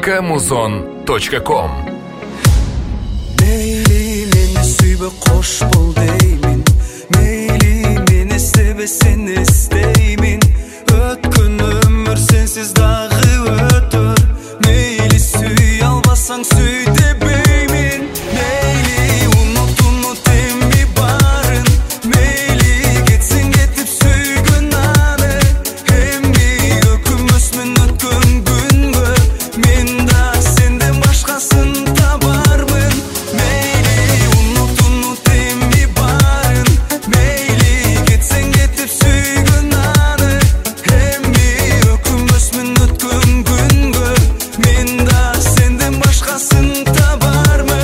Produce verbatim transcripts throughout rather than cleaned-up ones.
точка музон точка ком. Мейли мені сүйбе қош бол деймін, мейли мені істебе сен істеймін. Өткін өмір сенсіз дағы өтір, мейли сүй албасаң сүй дебеймін. Мейли ұмыт ұмыт емей барын, мейли кетсең кетіп сүйгін аны. Емей өкінбесмін өткен күнгі, мен да сенден башқасын табармын. Мейли ұмыт ұмыт емей барын, мейли кетсең кетіп сүйгін аны. Емей өкінбесмін өткен күнгі, мен да сенден башқасын табармын.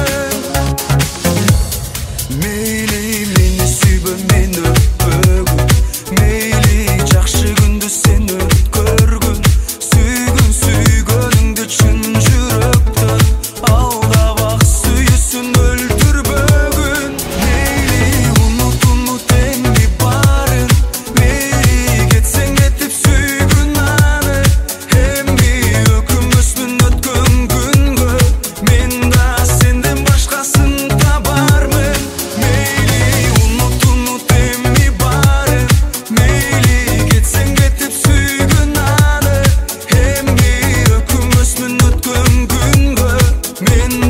Мейли мені сүйбе мен өтпөгін, мейли жақшы күнді сен өткөргін. Сүйгін сүйгөніңді чын жүректі, алдап ақ сүйісін өлтірбөгін. Мейли ұмыт ұмыт емей барын, мейли кетсең кетіп сүйгін аны. Емей өкінбесмін өткен күнгі, мен да сенден башқасын табармын. Мейли ұмыт ұмыт емей барын, мейли кетсең кетіп сүйгін аны. Емей өкінбесмін өткен күнгі, мен